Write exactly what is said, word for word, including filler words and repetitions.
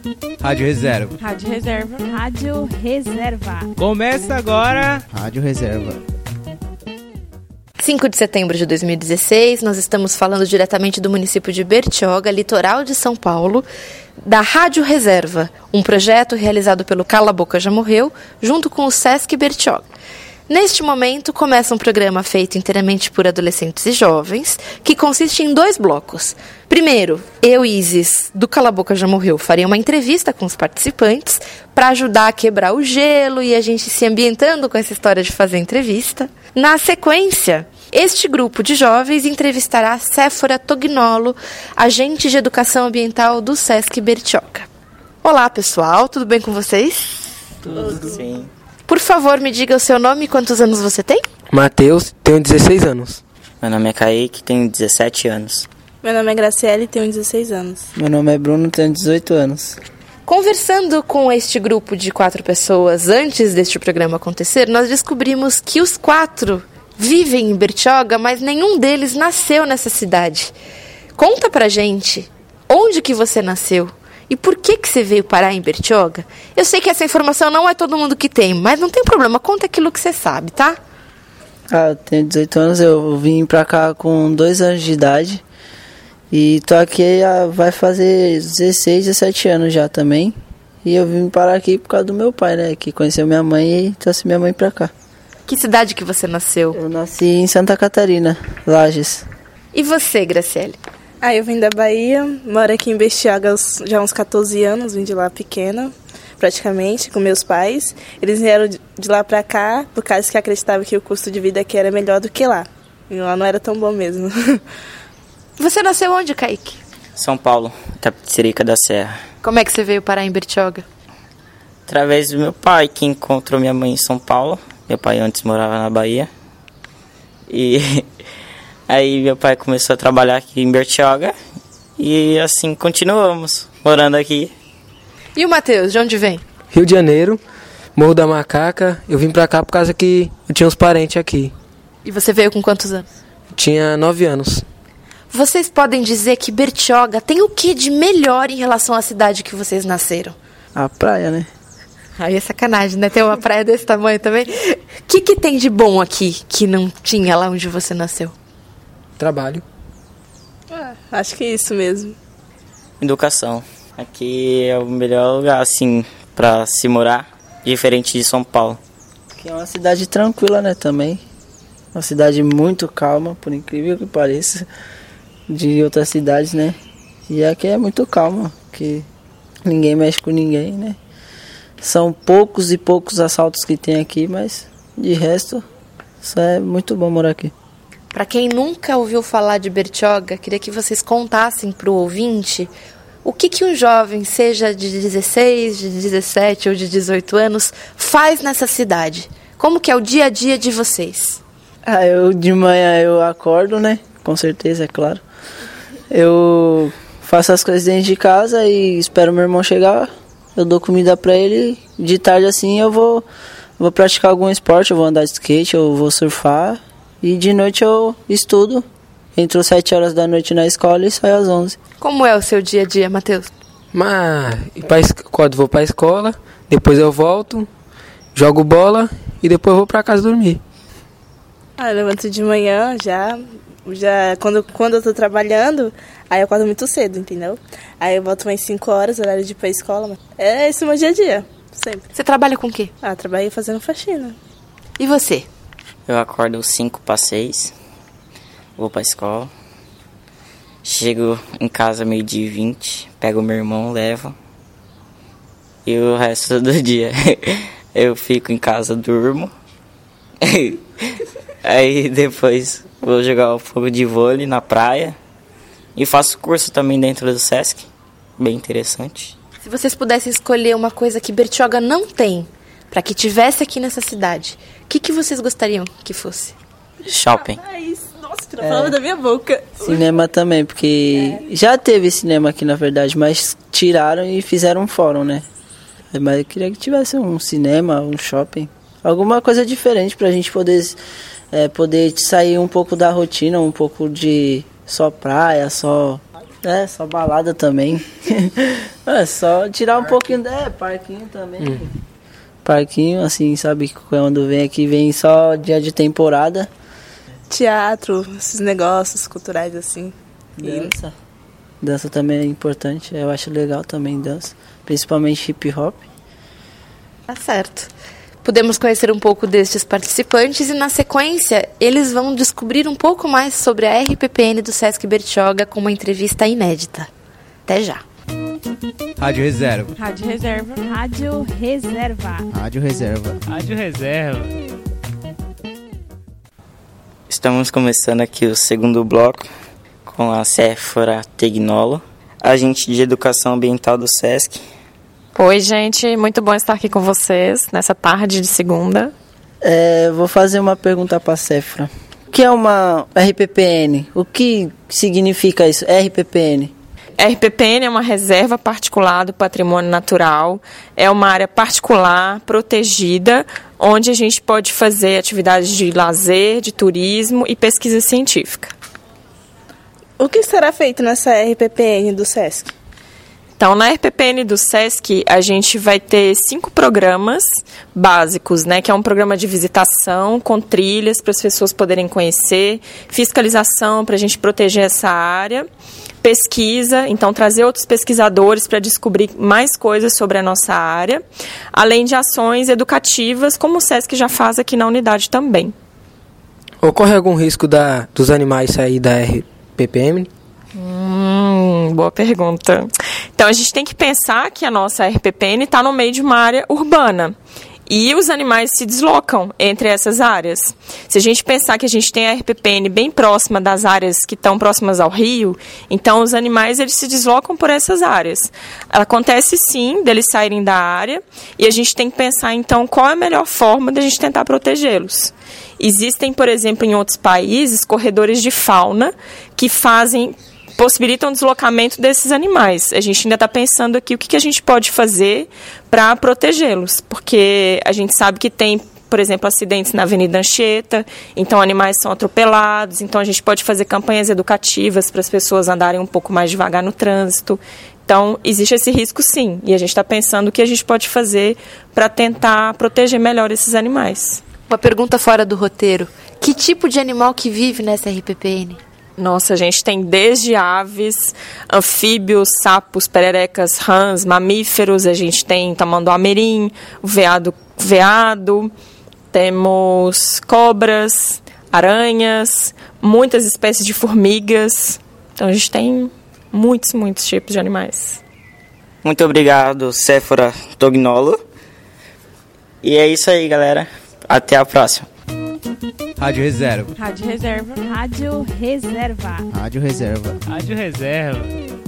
Rádio Reserva. Rádio Reserva. Rádio Reserva. Começa agora. Rádio Reserva. cinco de setembro de dois mil e dezesseis, nós estamos falando diretamente do município de Bertioga, litoral de São Paulo, da Rádio Reserva, um projeto realizado pelo Cala a Boca Já Morreu, junto com o Sesc Bertioga. Neste momento, começa um programa feito inteiramente por adolescentes e jovens, que consiste em dois blocos. Primeiro, eu e Isis, do Cala a Boca Já Morreu, faria uma entrevista com os participantes para ajudar a quebrar o gelo e a gente se ambientando com essa história de fazer entrevista. Na sequência, este grupo de jovens entrevistará Séfora Tognolo, agente de educação ambiental do Sesc Bertioga. Olá, pessoal, tudo bem com vocês? Tudo sim. Por favor, me diga o seu nome e quantos anos você tem? Matheus, tenho dezesseis anos. Meu nome é Kaique, tenho dezessete anos. Meu nome é Graciele, tenho dezesseis anos. Meu nome é Bruno, tenho dezoito anos. Conversando com este grupo de quatro pessoas antes deste programa acontecer, nós descobrimos que os quatro vivem em Bertioga, mas nenhum deles nasceu nessa cidade. Conta pra gente, onde que você nasceu? E por que que você veio parar em Bertioga? Eu sei que essa informação não é todo mundo que tem, mas não tem problema, conta aquilo que você sabe, tá? Ah, eu tenho dezoito anos, eu vim pra cá com dois anos de idade. E tô aqui, ah, vai fazer dezesseis, dezessete anos já também. E eu vim parar aqui por causa do meu pai, né? Que conheceu minha mãe e trouxe minha mãe pra cá. Que cidade que você nasceu? Eu nasci em Santa Catarina, Lages. E você, Graciele? Ah, eu vim da Bahia, moro aqui em Bertioga já há uns catorze anos, vim de lá pequena, praticamente, com meus pais. Eles vieram de lá pra cá por causa que acreditavam que o custo de vida aqui era melhor do que lá. E lá não era tão bom mesmo. Você nasceu onde, Kaique? São Paulo, Tapicerica da Serra. Como é que você veio parar em Bertioga? Através do meu pai, que encontrou minha mãe em São Paulo. Meu pai antes morava na Bahia. E aí meu pai começou a trabalhar aqui em Bertioga. E assim continuamos morando aqui. E o Matheus, de onde vem? Rio de Janeiro, Morro da Macaca. Eu vim pra cá por causa que eu tinha uns parentes aqui. E você veio com quantos anos? Eu tinha nove anos. Vocês podem dizer que Bertioga tem o que de melhor em relação à cidade que vocês nasceram? A praia, né? Aí é sacanagem, né? Tem uma praia desse tamanho também. O que que tem de bom aqui que não tinha lá onde você nasceu? Trabalho. Ah, acho que é isso mesmo. Educação. Aqui é o melhor lugar, assim, pra se morar, diferente de São Paulo. Que é uma cidade tranquila, né, também. Uma cidade muito calma, por incrível que pareça, de outras cidades, né? E aqui é muito calma, que ninguém mexe com ninguém, né? São poucos e poucos assaltos que tem aqui, mas de resto, isso é muito bom morar aqui. Para quem nunca ouviu falar de Bertioga, queria que vocês contassem para o ouvinte o que que um jovem, seja de dezesseis, de dezessete ou de dezoito anos, faz nessa cidade. Como que é o dia a dia de vocês? Ah, eu de manhã eu acordo, né? Com certeza, é claro. Eu faço as coisas dentro de casa e espero meu irmão chegar. Eu dou comida pra ele. De tarde assim eu vou, vou praticar algum esporte, eu vou andar de skate, eu vou surfar. E de noite eu estudo. Entro às sete horas da noite na escola e saio às onze. Como é o seu dia a dia, Matheus? Mas quando vou pra escola, depois eu volto, jogo bola e depois eu vou pra casa dormir. Ah, eu levanto de manhã já, já quando, quando eu tô trabalhando, aí eu acordo muito cedo, entendeu? Aí eu volto umas cinco horas, horário de ir pra escola. É esse o meu dia a dia, sempre. Você trabalha com o quê? Ah, trabalhei fazendo faxina. E você? Eu acordo cinco para seis, vou pra escola, chego em casa meio-dia e vinte, pego meu irmão, levo, e o resto do dia eu fico em casa, durmo, aí depois vou jogar um pouco de vôlei na praia e faço curso também dentro do Sesc, bem interessante. Se vocês pudessem escolher uma coisa que Bertioga não tem, para que tivesse aqui nessa cidade, o que, que vocês gostariam que fosse? Shopping. Ah, isso. Nossa, tirou a palavra da minha boca. Cinema também, porque é. já teve cinema aqui na verdade, mas tiraram e fizeram um fórum, né? Mas eu queria que tivesse um cinema, um shopping, alguma coisa diferente pra gente poder, é, poder sair um pouco da rotina, um pouco de só praia, só É, só balada também. É, só tirar um pouquinho... É, parquinho também. Hum. Parquinho, assim, sabe? Quando vem aqui, vem só dia de temporada. Teatro, esses negócios culturais, assim. Dança. Dança também é importante. Eu acho legal também dança. Principalmente hip hop. Tá certo. Podemos conhecer um pouco destes participantes e, na sequência, eles vão descobrir um pouco mais sobre a R P P N do Sesc Bertioga com uma entrevista inédita. Até já. Rádio Reserva. Rádio Reserva. Rádio Reserva. Rádio Reserva. Rádio Reserva. Estamos começando aqui o segundo bloco com a Séfora Tegnolo, agente de educação ambiental do Sesc. Oi, gente, muito bom estar aqui com vocês nessa tarde de segunda. É, vou fazer uma pergunta para a Séfora. O que é uma R P P N? O que significa isso, R P P N? R P P N é uma reserva particular do patrimônio natural, é uma área particular, protegida, onde a gente pode fazer atividades de lazer, de turismo e pesquisa científica. O que será feito nessa R P P N do Sesc? Então, na R P P N do Sesc, a gente vai ter cinco programas básicos, né? Que é um programa de visitação com trilhas para as pessoas poderem conhecer, fiscalização para a gente proteger essa área, pesquisa, então trazer outros pesquisadores para descobrir mais coisas sobre a nossa área, além de ações educativas, como o Sesc já faz aqui na unidade também. Ocorre algum risco da, dos animais sair da R P P N? Hum, boa pergunta. Então, a gente tem que pensar que a nossa R P P N está no meio de uma área urbana. E os animais se deslocam entre essas áreas. Se a gente pensar que a gente tem a R P P N bem próxima das áreas que estão próximas ao rio, então os animais eles se deslocam por essas áreas. Acontece sim deles saírem da área e a gente tem que pensar então qual é a melhor forma de a gente tentar protegê-los. Existem, por exemplo, em outros países, corredores de fauna que fazem... possibilitam o deslocamento desses animais. A gente ainda está pensando aqui o que, que a gente pode fazer para protegê-los, porque a gente sabe que tem, por exemplo, acidentes na Avenida Anchieta, então animais são atropelados, então a gente pode fazer campanhas educativas para as pessoas andarem um pouco mais devagar no trânsito. Então, existe esse risco sim, e a gente está pensando o que a gente pode fazer para tentar proteger melhor esses animais. Uma pergunta fora do roteiro. Que tipo de animal que vive nessa R P P N? Nossa, a gente tem desde aves, anfíbios, sapos, pererecas, rãs, mamíferos, a gente tem tamanduá-mirim, veado, veado, temos cobras, aranhas, muitas espécies de formigas. Então a gente tem muitos, muitos tipos de animais. Muito obrigado, Séfora Tegnolo. E é isso aí, galera. Até a próxima. Rádio Reserva. Rádio Reserva. Rádio Reserva. Rádio Reserva. Rádio Reserva.